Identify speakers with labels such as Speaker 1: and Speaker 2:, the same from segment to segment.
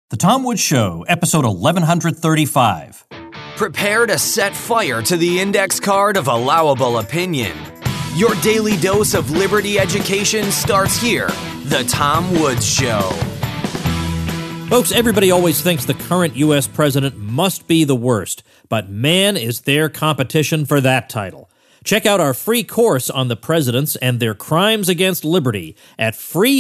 Speaker 1: The Tom Woods Show, episode 1135.
Speaker 2: Prepare to set fire to the index card of allowable opinion. Your daily dose of liberty education starts here. The Tom Woods Show.
Speaker 1: Folks, everybody always thinks the current U.S. president must be the worst, but man, is there competition for that title. Check out our free course on the presidents and their crimes against liberty at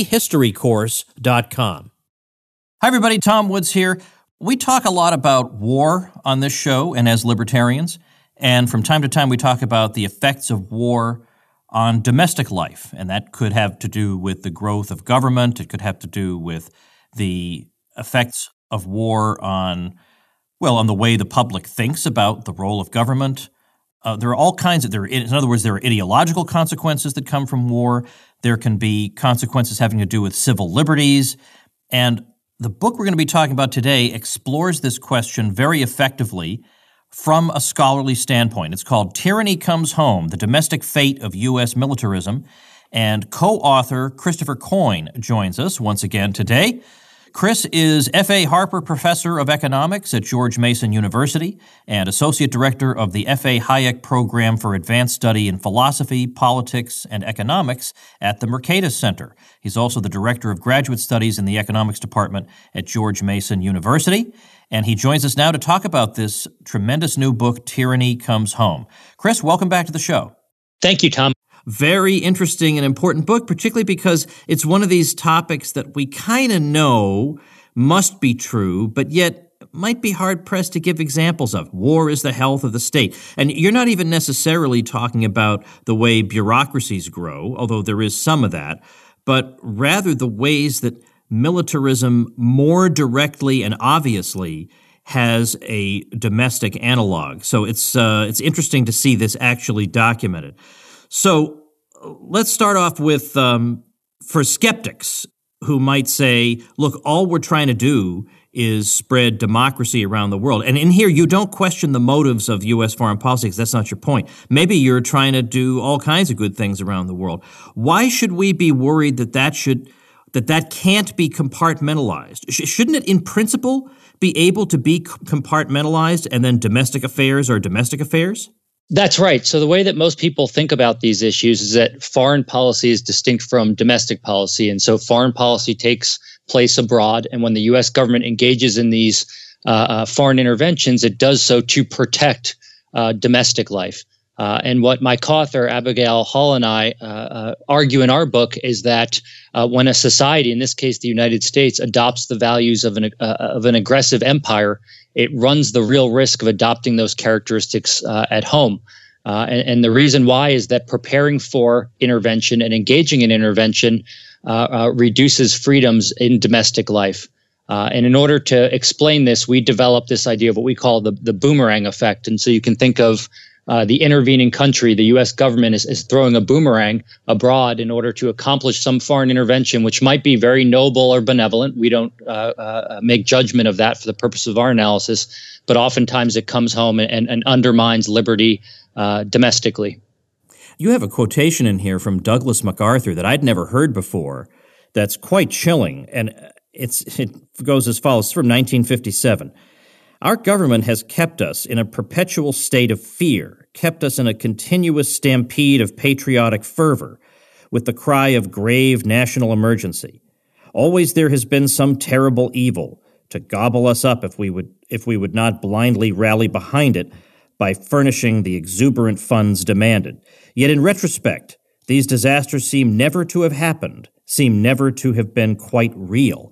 Speaker 1: freehistorycourse.com. Hi, everybody. Tom Woods here. We talk a lot about war on this show and as libertarians, and from time to time we talk about the effects of war on domestic life, and that could have to do with the growth of government. It could have to do with the effects of war on the way the public thinks about the role of government. There are all kinds of, in other words, there are ideological consequences that come from war. There can be consequences having to do with civil liberties, and the book we're going to be talking about today explores this question very effectively from a scholarly standpoint. It's called Tyranny Comes Home, The Domestic Fate of U.S. Militarism, and co-author Christopher Coyne joins us once again today. Chris is F.A. Harper Professor of Economics at George Mason University and Associate Director of the F.A. Hayek Program for Advanced Study in Philosophy, Politics, and Economics at the Mercatus Center. He's also the Director of Graduate Studies in the Economics Department at George Mason University. And he joins us now to talk about this tremendous new book, Tyranny Comes Home. Chris, welcome back to the show.
Speaker 3: Thank you, Tom.
Speaker 1: Very interesting and important book, particularly because it's one of these topics that we kind of know must be true, but yet might be hard-pressed to give examples of. War is the health of the state. And you're not even necessarily talking about the way bureaucracies grow, although there is some of that, but rather the ways that militarism more directly and obviously has a domestic analog. So it's interesting to see this actually documented. So let's start off with, for skeptics who might say, look, all we're trying to do is spread democracy around the world. And in here, you don't question the motives of U.S. foreign policy because that's not your point. Maybe you're trying to do all kinds of good things around the world. Why should we be worried that that can't be compartmentalized? Shouldn't it, in principle, be able to be compartmentalized and then domestic affairs are domestic affairs?
Speaker 3: That's right. So the way that most people think about these issues is that foreign policy is distinct from domestic policy. And so foreign policy takes place abroad. And when the U.S. government engages in these foreign interventions, it does so to protect domestic life. And what my co-author, Abigail Hall, and I argue in our book is that when a society, in this case the United States, adopts the values of an aggressive empire, it runs the real risk of adopting those characteristics at home. And the reason why is that preparing for intervention and engaging in intervention reduces freedoms in domestic life. And in order to explain this, we developed this idea of what we call the boomerang effect. And so you can think of the intervening country, the U.S. government is throwing a boomerang abroad in order to accomplish some foreign intervention, which might be very noble or benevolent. We don't make judgment of that for the purpose of our analysis, but oftentimes it comes home and undermines liberty domestically.
Speaker 1: You have a quotation in here from Douglas MacArthur that I'd never heard before that's quite chilling, and it goes as follows. It's from 1957. Our government has kept us in a perpetual state of fear, kept us in a continuous stampede of patriotic fervor, with the cry of grave national emergency. Always there has been some terrible evil to gobble us up if we would not blindly rally behind it by furnishing the exuberant funds demanded. Yet in retrospect, these disasters seem never to have happened, seem never to have been quite real.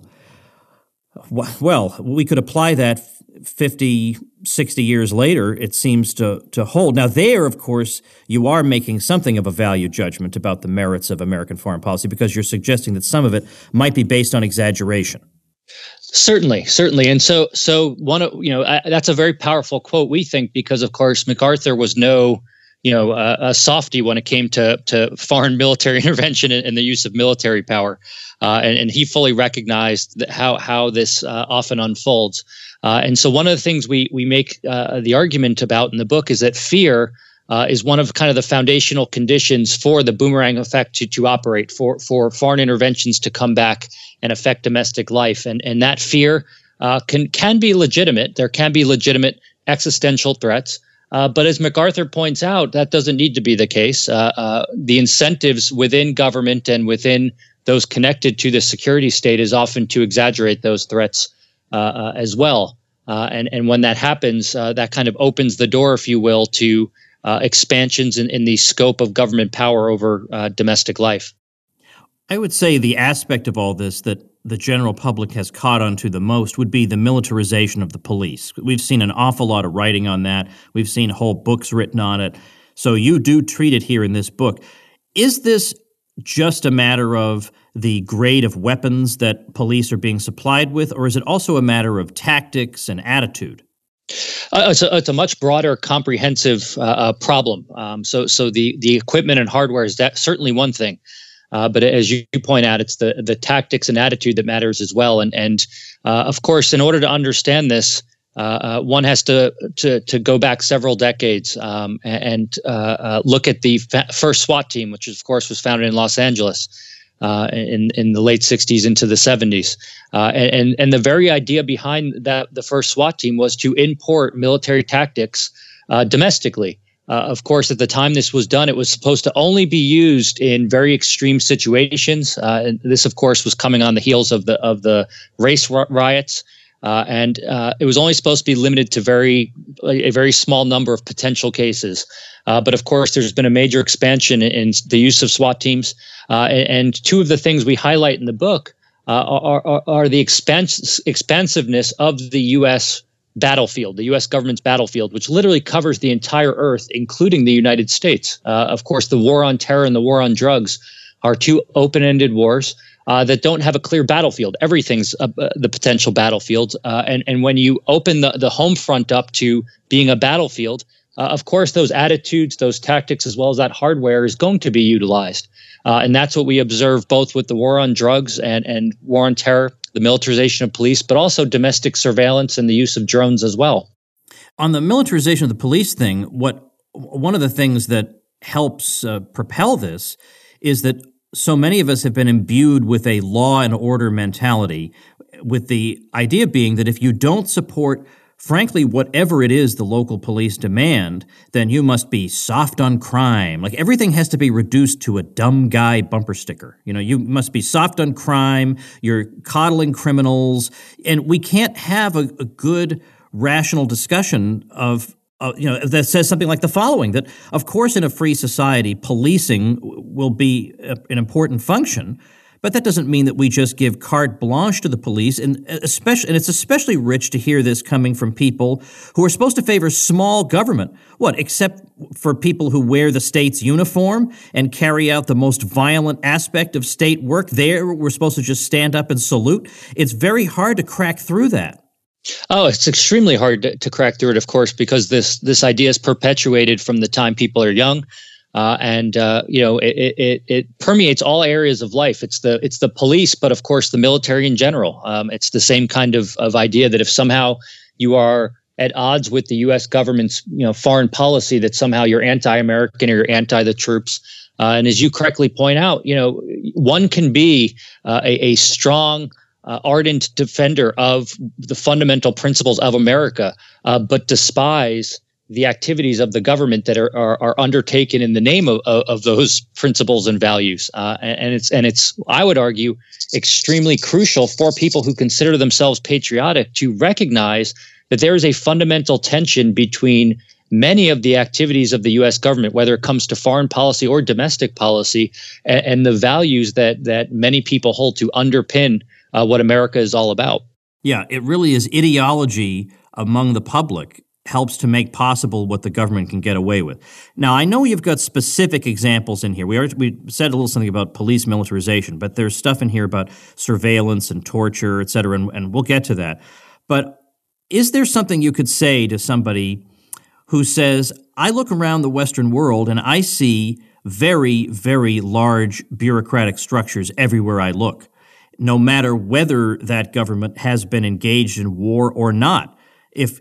Speaker 1: Well, we could apply that 50, 60 years later, it seems to hold. Now there, of course, you are making something of a value judgment about the merits of American foreign policy because you're suggesting that some of it might be based on exaggeration.
Speaker 3: Certainly. And so that's a very powerful quote, we think, because, of course, MacArthur was a softy when it came to foreign military intervention and the use of military power. And he fully recognized how this often unfolds. And so one of the things we make the argument about in the book is that fear is one of kind of the foundational conditions for the boomerang effect to operate, for foreign interventions to come back and affect domestic life. And that fear can be legitimate. There can be legitimate existential threats. But as MacArthur points out, that doesn't need to be the case. The incentives within government and within those connected to the security state is often to exaggerate those threats as well. And when that happens, that kind of opens the door, if you will, to expansions in the scope of government power over domestic life.
Speaker 1: I would say the aspect of all this that the general public has caught on to the most would be the militarization of the police. We've seen an awful lot of writing on that. We've seen whole books written on it. So you do treat it here in this book. Is this just a matter of the grade of weapons that police are being supplied with, or is it also a matter of tactics and attitude?
Speaker 3: It's a much broader, comprehensive problem. So the equipment and hardware is certainly one thing. But as you point out, it's the tactics and attitude that matters as well. And of course, in order to understand this, one has to go back several decades and look at the first SWAT team, which of course was founded in Los Angeles in the late 60s into the 70s. And the very idea behind the first SWAT team was to import military tactics domestically. Of course, at the time this was done, it was supposed to only be used in very extreme situations. And this, of course, was coming on the heels of the race riots. And it was only supposed to be limited to a very small number of potential cases. But of course, there's been a major expansion in the use of SWAT teams. And two of the things we highlight in the book are the expansiveness of the U.S. battlefield, the U.S. government's battlefield, which literally covers the entire earth, including the United States. Of course, the war on terror and the war on drugs are two open-ended wars that don't have a clear battlefield. Everything's the potential battlefield. And when you open the home front up to being a battlefield, of course, those attitudes, those tactics, as well as that hardware is going to be utilized. And that's what we observe both with the war on drugs and war on terror, the militarization of police, but also domestic surveillance and the use of drones as well.
Speaker 1: On the militarization of the police thing, one of the things that helps propel this is that so many of us have been imbued with a law and order mentality, with the idea being that if you don't support, frankly, whatever it is the local police demand, then you must be soft on crime. Like everything has to be reduced to a dumb guy bumper sticker. You know, you must be soft on crime, you're coddling criminals, and we can't have a good, rational discussion of that says something like the following, that of course in a free society, policing will be an important function, but that doesn't mean that we just give carte blanche to the police, and it's especially rich to hear this coming from people who are supposed to favor small government. What, except for people who wear the state's uniform and carry out the most violent aspect of state work? There, we're supposed to just stand up and salute. It's very hard to crack through that.
Speaker 3: Oh, it's extremely hard to crack through it, of course, because this idea is perpetuated from the time people are young. It permeates all areas of life. It's the police, but of course the military in general. It's the same kind of idea that if somehow you are at odds with the U.S. government's foreign policy, that somehow you're anti-American or you're anti the troops. And as you correctly point out, one can be a strong, ardent defender of the fundamental principles of America, but despise the activities of the government that are undertaken in the name of those principles and values. And it's, I would argue, extremely crucial for people who consider themselves patriotic to recognize that there is a fundamental tension between many of the activities of the U.S. government, whether it comes to foreign policy or domestic policy, and the values that many people hold to underpin what America is all about.
Speaker 1: Yeah, it really is ideology among the public helps to make possible what the government can get away with. Now, I know you've got specific examples in here. We said a little something about police militarization, but there's stuff in here about surveillance and torture, et cetera, and we'll get to that. But is there something you could say to somebody who says, I look around the Western world and I see very, very large bureaucratic structures everywhere I look, no matter whether that government has been engaged in war or not? If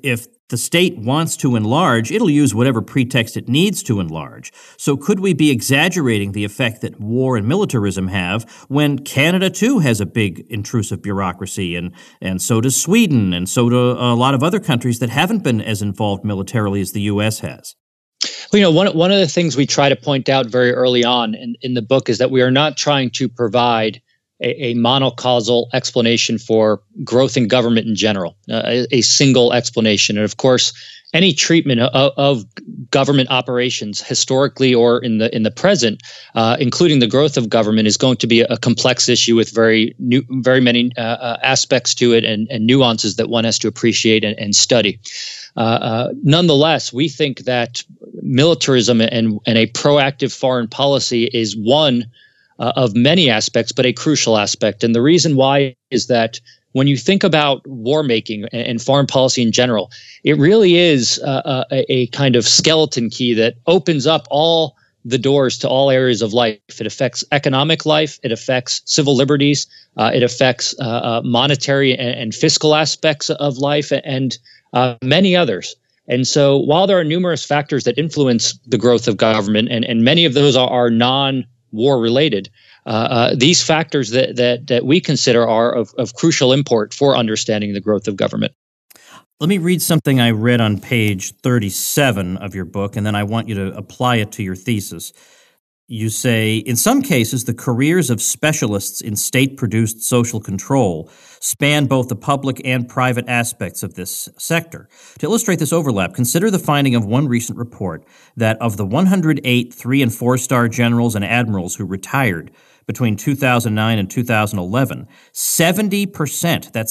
Speaker 1: the state wants to enlarge, it'll use whatever pretext it needs to enlarge. So could we be exaggerating the effect that war and militarism have when Canada, too, has a big intrusive bureaucracy, and so does Sweden, and so do a lot of other countries that haven't been as involved militarily as the U.S. has?
Speaker 3: Well, one of the things we try to point out very early on in the book is that we are not trying to provide a monocausal explanation for growth in government in general, a single explanation. And of course, any treatment of government operations historically or in the present, including the growth of government, is going to be a complex issue with very many aspects to it and nuances that one has to appreciate and study. Nonetheless, we think that militarism and a proactive foreign policy is one of many aspects, but a crucial aspect. And the reason why is that when you think about war making and foreign policy in general, it really is a kind of skeleton key that opens up all the doors to all areas of life. It affects economic life. It affects civil liberties. It affects monetary and fiscal aspects of life and many others. And so while there are numerous factors that influence the growth of government, and many of those are non-war related, these factors that we consider are of crucial import for understanding the growth of government.
Speaker 1: Let me read something I read on page 37 of your book, and then I want you to apply it to your thesis. You say, in some cases, the careers of specialists in state-produced social control span both the public and private aspects of this sector. To illustrate this overlap, consider the finding of one recent report that of the 108 3- and 4-star generals and admirals who retired between 2009 and 2011, 70%, that's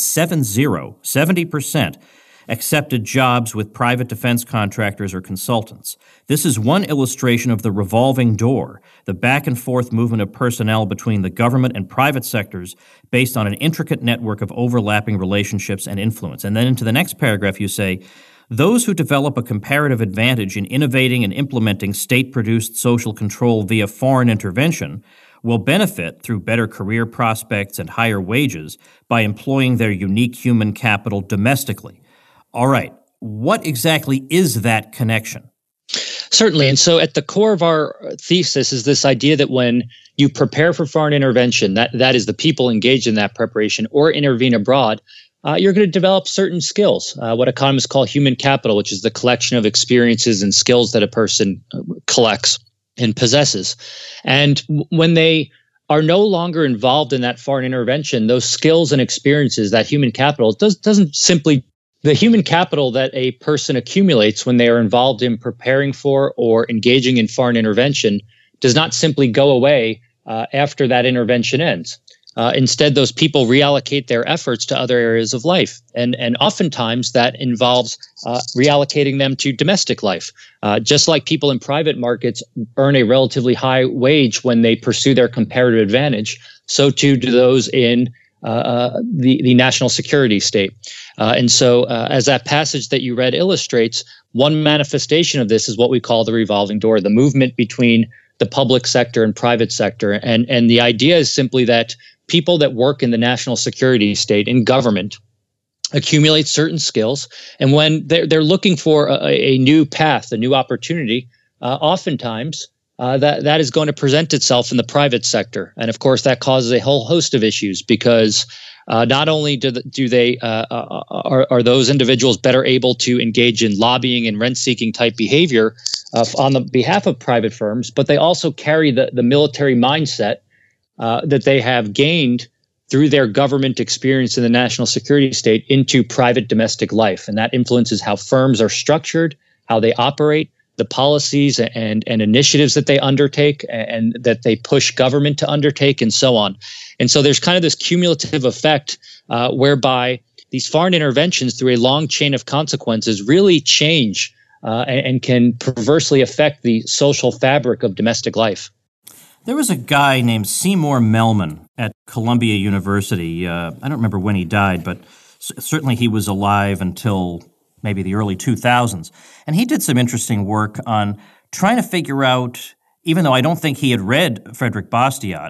Speaker 1: 70%, accepted jobs with private defense contractors or consultants. This is one illustration of the revolving door, the back-and-forth movement of personnel between the government and private sectors based on an intricate network of overlapping relationships and influence. And then into the next paragraph you say, those who develop a comparative advantage in innovating and implementing state-produced social control via foreign intervention will benefit through better career prospects and higher wages by employing their unique human capital domestically. All right. What exactly is that connection?
Speaker 3: Certainly. And so at the core of our thesis is this idea that when you prepare for foreign intervention, that is the people engaged in that preparation, or intervene abroad, you're going to develop certain skills, what economists call human capital, which is the collection of experiences and skills that a person collects and possesses. And when they are no longer involved in that foreign intervention, those skills and experiences, that human capital, doesn't simply the human capital that a person accumulates when they are involved in preparing for or engaging in foreign intervention does not simply go away after that intervention ends. Instead, those people reallocate their efforts to other areas of life. And oftentimes that involves reallocating them to domestic life. Just like people in private markets earn a relatively high wage when they pursue their comparative advantage, so too do those in the national security state. And so as that passage that you read illustrates, one manifestation of this is what we call the revolving door, the movement between the public sector and private sector. And the idea is simply that people that work in the national security state, in government, accumulate certain skills. And when they're looking for a new path, a new opportunity, oftentimes that is going to present itself in the private sector. And of course, that causes a whole host of issues because not only are those individuals better able to engage in lobbying and rent-seeking type behavior on the behalf of private firms, but they also carry the military mindset that they have gained through their government experience in the national security state into private domestic life. And that influences how firms are structured, how they operate, the policies and initiatives that they undertake and that they push government to undertake, and so on. And so there's kind of this cumulative effect whereby these foreign interventions through a long chain of consequences really change and can perversely affect the social fabric of domestic life.
Speaker 1: There was a guy named Seymour Melman at Columbia University. I don't remember when he died, but certainly he was alive until maybe the early 2000s. And he did some interesting work on trying to figure out, even though I don't think he had read Frederick Bastiat,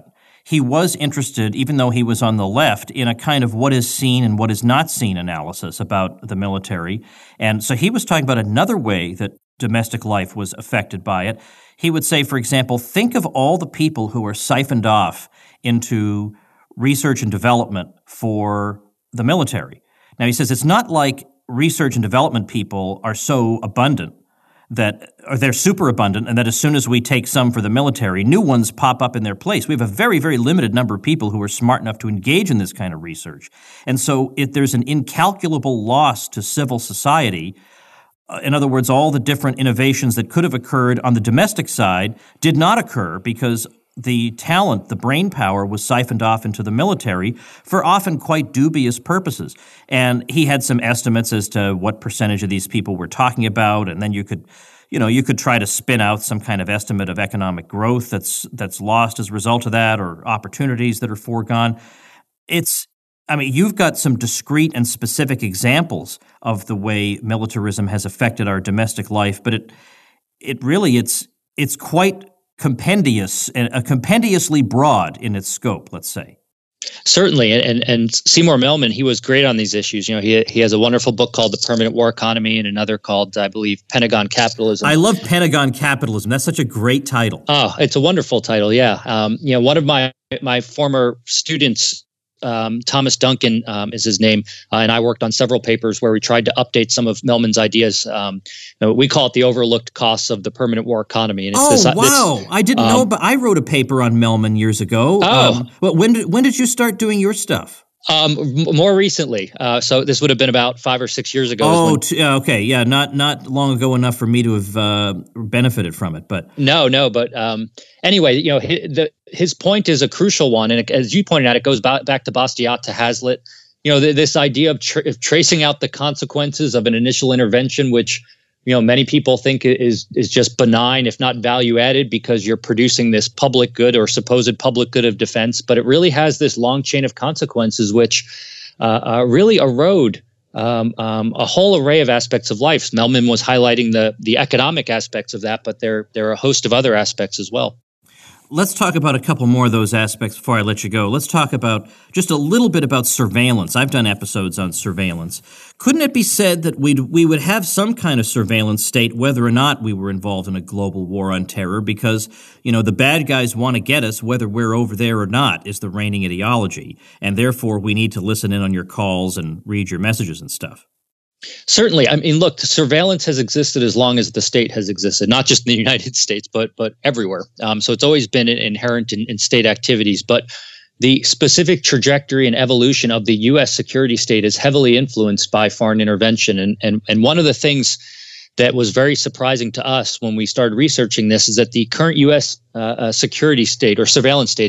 Speaker 1: he was interested, even though he was on the left, in a kind of what is seen and what is not seen analysis about the military. And so he was talking about another way that domestic life was affected by it. He would say, for example, think of all the people who are siphoned off into research and development for the military. Now, he says it's not like research and development people are so abundant that or they're super abundant and that as soon as we take some for the military, new ones pop up in their place. We have a very, very limited number of people who are smart enough to engage in this kind of research. And so if there's an incalculable loss to civil society, in other words, all the different innovations that could have occurred on the domestic side did not occur because the talent, the brain power was siphoned off into the military for often quite dubious purposes. And he had some estimates as to what percentage of these people we're talking about. And then you could try to spin out some kind of estimate of economic growth that's lost as a result of that or opportunities that are foregone. You've got some discrete and specific examples of the way militarism has affected our domestic life, but it's quite compendious and compendiously broad in its scope, let's say.
Speaker 3: Certainly, and Seymour Melman, he was great on these issues. He has a wonderful book called The Permanent War Economy and another called, I believe, Pentagon Capitalism.
Speaker 1: I love Pentagon Capitalism. That's such a great title.
Speaker 3: Oh, it's a wonderful title, yeah. One of my former students, Thomas Duncan is his name, and I worked on several papers where we tried to update some of Melman's ideas. We call it the overlooked costs of the permanent war economy. And it's
Speaker 1: I didn't know, but I wrote a paper on Melman years ago. When did you start doing your stuff?
Speaker 3: More recently. So this would have been about 5 or 6 years ago.
Speaker 1: Okay. Yeah. Not long ago enough for me to have benefited from it, but
Speaker 3: But anyway, his point is a crucial one. And as you pointed out, it goes back to Bastiat, to Hazlitt, this idea of tracing out the consequences of an initial intervention, which, many people think is just benign, if not value added, because you're producing this public good or supposed public good of defense. But it really has this long chain of consequences, which really erode a whole array of aspects of life. Melman was highlighting the economic aspects of that, but there are a host of other aspects as well.
Speaker 1: Let's talk about a couple more of those aspects before I let you go. Let's talk about just a little bit about surveillance. I've done episodes on surveillance. Couldn't it be said that we would have some kind of surveillance state whether or not we were involved in a global war on terror because, the bad guys want to get us whether we're over there or not is the reigning ideology. And therefore, we need to listen in on your calls and read your messages and stuff.
Speaker 3: Certainly. Look, surveillance has existed as long as the state has existed, not just in the United States, but everywhere. So it's always been inherent in state activities. But the specific trajectory and evolution of the U.S. security state is heavily influenced by foreign intervention. And one of the things that was very surprising to us when we started researching this is that the current U.S. Security state, or surveillance state,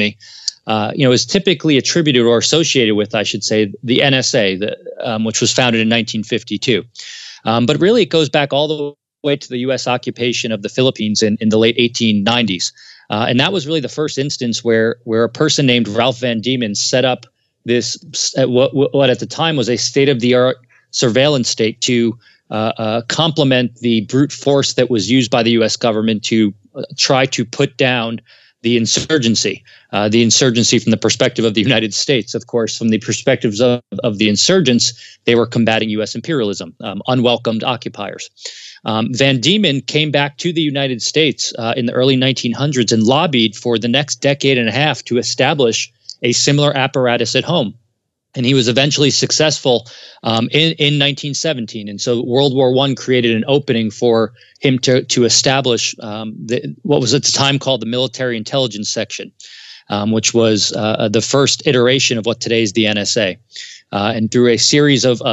Speaker 3: is typically attributed or associated with, I should say, the NSA, which was founded in 1952. But really, it goes back all the way to the U.S. occupation of the Philippines in the late 1890s. And that was really the first instance where a person named Ralph Van Diemen set up this, what at the time was a state-of-the-art surveillance state to complement the brute force that was used by the U.S. government to try to put down the insurgency from the perspective of the United States. Of course, from the perspectives of the insurgents, they were combating U.S. imperialism, unwelcomed occupiers. Van Diemen came back to the United States in the early 1900s and lobbied for the next decade and a half to establish a similar apparatus at home. And he was eventually successful in 1917. And so World War I created an opening for him to establish what was at the time called the Military Intelligence Section, which was the first iteration of what today is the NSA. And through a series of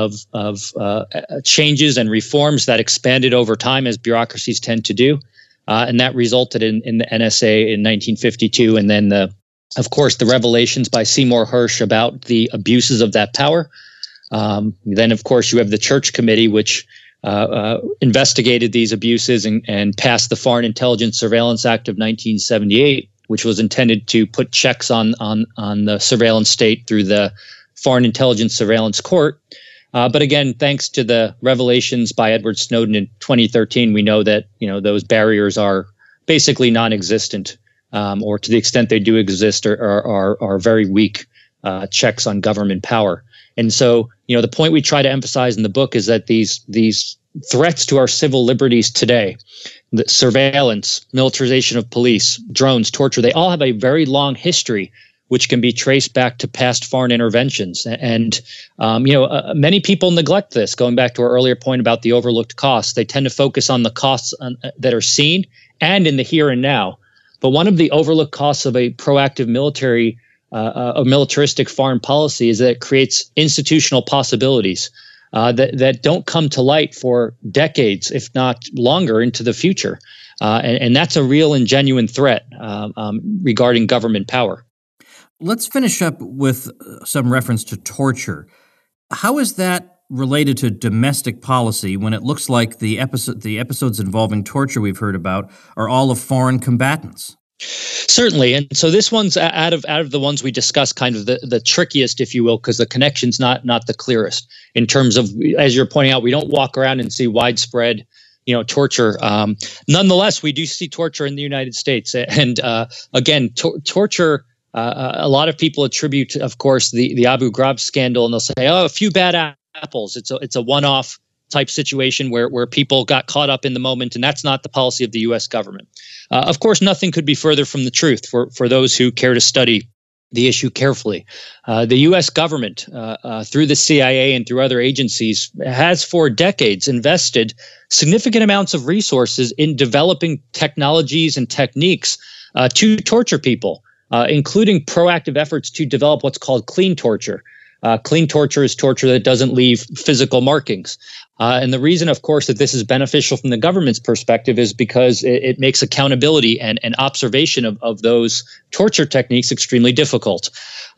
Speaker 3: changes and reforms that expanded over time, as bureaucracies tend to do, and that resulted in the NSA in 1952, and then of course, the revelations by Seymour Hersh about the abuses of that power. Then, of course, you have the Church Committee, which investigated these abuses and passed the Foreign Intelligence Surveillance Act of 1978, which was intended to put checks on the surveillance state through the Foreign Intelligence Surveillance Court. But again, thanks to the revelations by Edward Snowden in 2013, we know that those barriers are basically non-existent or to the extent they do exist, are very weak checks on government power. And so, the point we try to emphasize in the book is that these threats to our civil liberties today, the surveillance, militarization of police, drones, torture, they all have a very long history, which can be traced back to past foreign interventions. And, many people neglect this. Going back to our earlier point about the overlooked costs, they tend to focus on the costs that are seen and in the here and now. But one of the overlooked costs of a proactive a militaristic foreign policy is that it creates institutional possibilities that don't come to light for decades, if not longer, into the future. And that's a real and genuine threat regarding government power.
Speaker 1: Let's finish up with some reference to torture. How is that related to domestic policy when it looks like the episodes involving torture we've heard about are all of foreign combatants?
Speaker 3: Certainly. And so this one's out of the ones we discussed, kind of the trickiest, if you will, because the connection's not the clearest in terms of, as you're pointing out, we don't walk around and see widespread torture. Nonetheless, we do see torture in the United States. And again, torture, a lot of people attribute, of course, the Abu Ghraib scandal, and they'll say, a few bad apples. It's a one-off type situation where people got caught up in the moment, and that's not the policy of the U.S. government. Of course, nothing could be further from the truth for those who care to study the issue carefully. The U.S. government, through the CIA and through other agencies, has for decades invested significant amounts of resources in developing technologies and techniques to torture people, including proactive efforts to develop what's called clean torture. Clean torture is torture that doesn't leave physical markings. And the reason, of course, that this is beneficial from the government's perspective is because it makes accountability and observation of those torture techniques extremely difficult.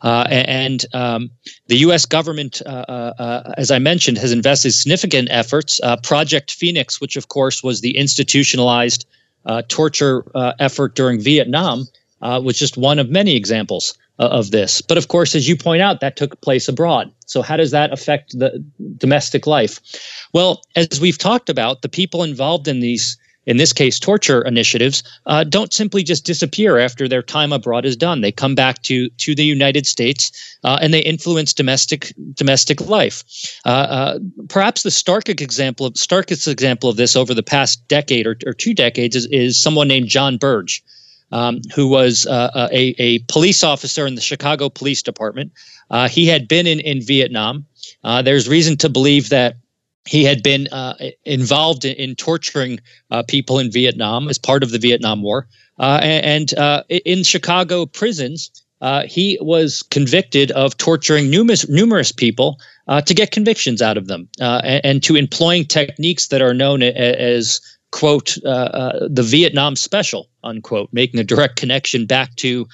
Speaker 3: And the U.S. government, as I mentioned, has invested significant efforts. Project Phoenix, which, of course, was the institutionalized torture effort during Vietnam, was just one of many examples of this. But of course, as you point out, that took place abroad. So how does that affect the domestic life? Well, as we've talked about, the people involved in this case, torture initiatives, don't simply just disappear after their time abroad is done. They come back to the United States and they influence domestic life. Perhaps the starkest example of this over the past decade or 2 decades is someone named John Burge, who was a police officer in the Chicago Police Department. He had been in Vietnam. There's reason to believe that he had been involved in torturing people in Vietnam as part of the Vietnam War. And in Chicago prisons, he was convicted of torturing numerous people to get convictions out of them and to employing techniques that are known as, quote, the Vietnam Special, unquote, making a direct connection back to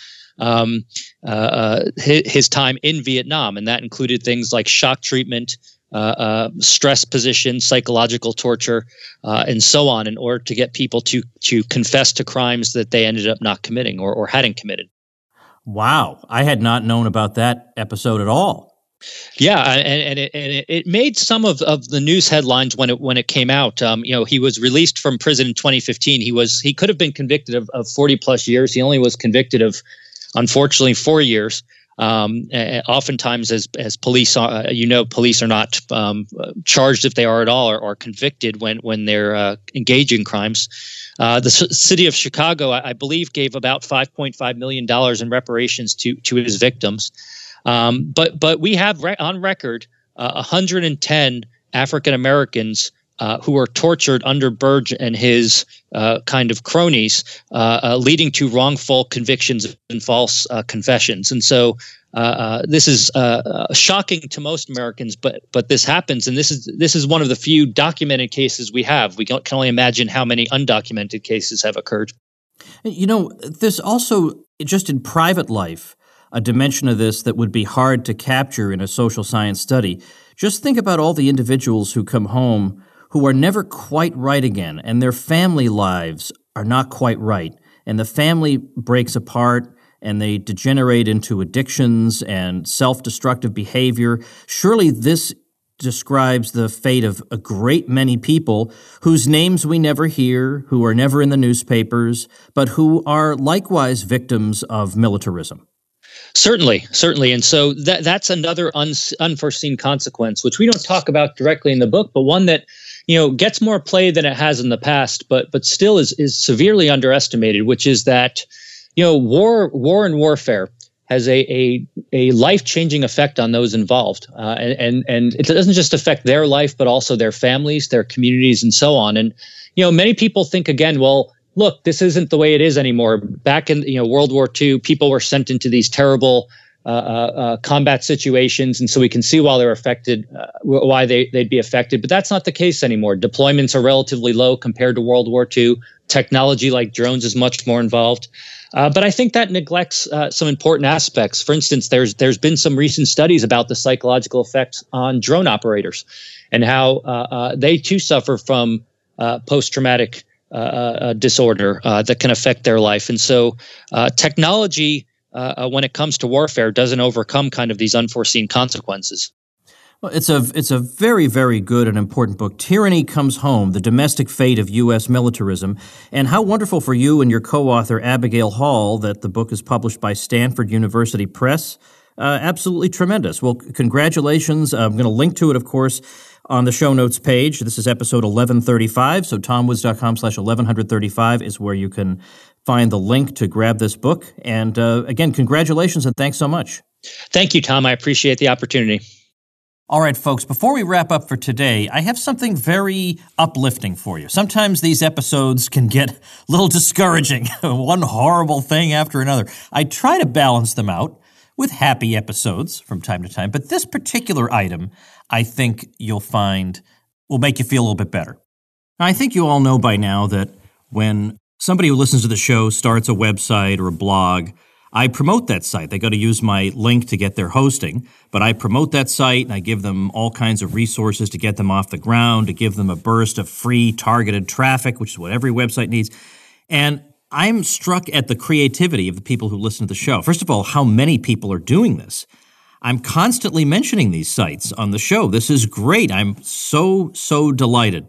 Speaker 3: his time in Vietnam. And that included things like shock treatment, stress position, psychological torture, and so on, in order to get people to confess to crimes that they ended up not committing or hadn't committed.
Speaker 1: Wow. I had not known about that episode at all.
Speaker 3: Yeah, and it made some of the news headlines when it came out. He was released from prison in 2015. He could have been convicted of 40 plus years. He only was convicted of, unfortunately, 4 years. Oftentimes, as police, police are not charged, if they are at all, or convicted when they're engaging crimes. The city of Chicago, I believe, gave about $5.5 million in reparations to his victims. But we have on record 110 African Americans who were tortured under Burge and his kind of cronies, leading to wrongful convictions and false confessions. And so this is shocking to most Americans, but this happens, and this is one of the few documented cases we have. We can only imagine how many undocumented cases have occurred.
Speaker 1: There's also, just in private life, a dimension of this that would be hard to capture in a social science study. Just think about all the individuals who come home who are never quite right again, and their family lives are not quite right, and the family breaks apart, and they degenerate into addictions and self-destructive behavior. Surely this describes the fate of a great many people whose names we never hear, who are never in the newspapers, but who are likewise victims of militarism.
Speaker 3: Certainly. And so that's another unforeseen consequence, which we don't talk about directly in the book, but one that gets more play than it has in the past, but still is severely underestimated, which is that war and warfare has a life-changing effect on those involved. And it doesn't just affect their life, but also their families, their communities, and so on. And, many people think, again, well, look, this isn't the way it is anymore. Back in World War II, people were sent into these terrible combat situations, and so we can see why they're affected, why they'd be affected. But that's not the case anymore. Deployments are relatively low compared to World War II. Technology like drones is much more involved. But I think that neglects some important aspects. For instance, there's been some recent studies about the psychological effects on drone operators and how they too suffer from post-traumatic disorder that can affect their life. And so technology, when it comes to warfare, doesn't overcome kind of these unforeseen consequences.
Speaker 1: Well, it's a very, very good and important book. Tyranny Comes Home, The Domestic Fate of U.S. Militarism. And how wonderful for you and your co-author, Abigail Hall, that the book is published by Stanford University Press. Absolutely tremendous. Well, congratulations. I'm going to link to it, of course, on the show notes page. This is episode 1135, so tomwoods.com/1135 is where you can find the link to grab this book. And again, congratulations and thanks so much.
Speaker 3: Thank you, Tom. I appreciate the opportunity.
Speaker 1: All right, folks, before we wrap up for today, I have something very uplifting for you. Sometimes these episodes can get a little discouraging, one horrible thing after another. I try to balance them out with happy episodes from time to time, but this particular item, I think you'll find will make you feel a little bit better. I think you all know by now that when somebody who listens to the show starts a website or a blog, I promote that site. They got to use my link to get their hosting, but I promote that site and I give them all kinds of resources to get them off the ground, to give them a burst of free targeted traffic, which is what every website needs. And I'm struck at the creativity of the people who listen to the show. First of all, how many people are doing this. I'm constantly mentioning these sites on the show. This is great. I'm so delighted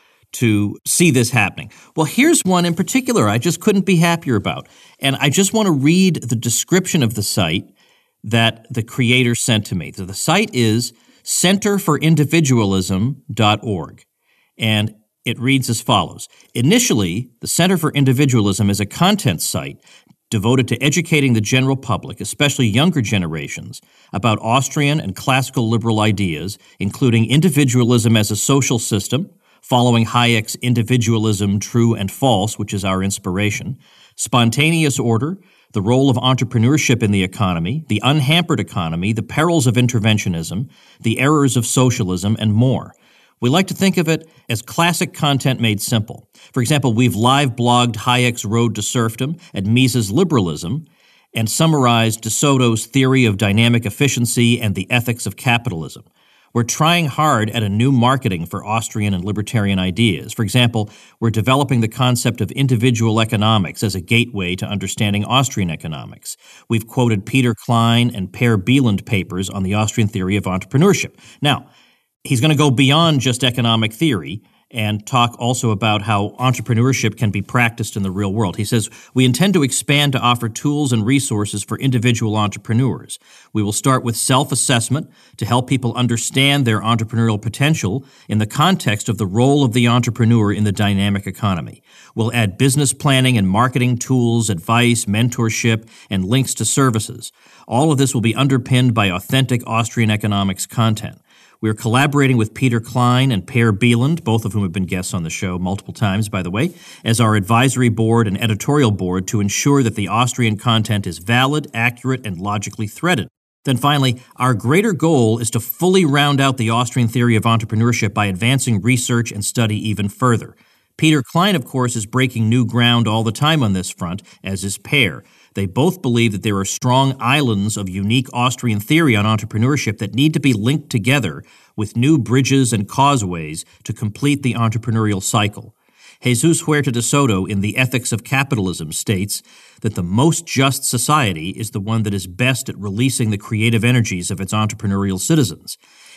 Speaker 1: to see this happening. Well, here's one in particular I just couldn't be happier about. And I just want to read the description of the site that the creator sent to me. So the site is centerforindividualism.org. And it reads as follows. Initially, the Center for Individualism is a content site devoted to educating the general public, especially younger generations, about Austrian and classical liberal ideas, including individualism as a social system, following Hayek's Individualism, True and False, which is our inspiration, spontaneous order, the role of entrepreneurship in the economy, the unhampered economy, the perils of interventionism, the errors of socialism, and more. We like to think of it as classic content made simple. For example, we've live blogged Hayek's Road to Serfdom and Mises' Liberalism and summarized de Soto's theory of dynamic efficiency and the ethics of capitalism. We're trying hard at a new marketing for Austrian and libertarian ideas. For example, we're developing the concept of individual economics as a gateway to understanding Austrian economics. We've quoted Peter Klein and Per Bieland papers on the Austrian theory of entrepreneurship. Now, he's going to go beyond just economic theory and talk also about how entrepreneurship can be practiced in the real world. He says, we intend to expand to offer tools and resources for individual entrepreneurs. We will start with self-assessment to help people understand their entrepreneurial potential in the context of the role of the entrepreneur in the dynamic economy. We'll add business planning and marketing tools, advice, mentorship, and links to services. All of this will be underpinned by authentic Austrian economics content. We're collaborating with Peter Klein and Per Bieland, both of whom have been guests on the show multiple times, by the way, as our advisory board and editorial board to ensure that the Austrian content is valid, accurate, and logically threaded. Then finally, our greater goal is to fully round out the Austrian theory of entrepreneurship by advancing research and study even further. Peter Klein, of course, is breaking new ground all the time on this front, as is Per. They both believe that there are strong islands of unique Austrian theory on entrepreneurship that need to be linked together with new bridges and causeways to complete the entrepreneurial cycle. Jesus Huerta de Soto in The Ethics of Capitalism states that the most just society is the one that is best at releasing the creative energies of its entrepreneurial citizens.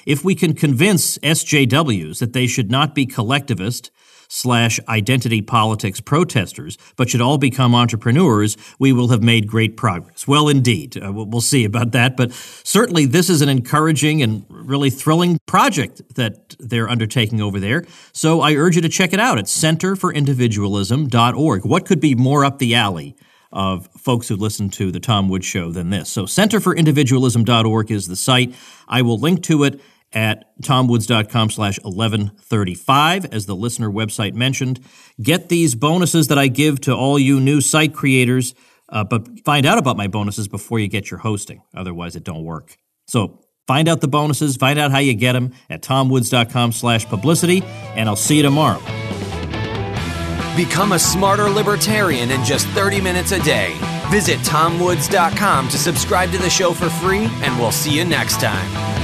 Speaker 1: If we can convince SJWs that they should not be collectivist / identity politics protesters, but should all become entrepreneurs, we will have made great progress. Well, indeed. We'll see about that. But certainly this is an encouraging and really thrilling project that they're undertaking over there. So I urge you to check it out at centerforindividualism.org. What could be more up the alley of folks who listen to the Tom Woods Show than this? So centerforindividualism.org is the site. I will link to it at tomwoods.com/1135, as the listener website mentioned. Get these bonuses that I give to all you new site creators, but find out about my bonuses before you get your hosting. Otherwise, it don't work. So find out the bonuses, find out how you get them at tomwoods.com/publicity, and I'll see you tomorrow.
Speaker 2: Become a smarter libertarian in just 30 minutes a day. Visit tomwoods.com to subscribe to the show for free, and we'll see you next time.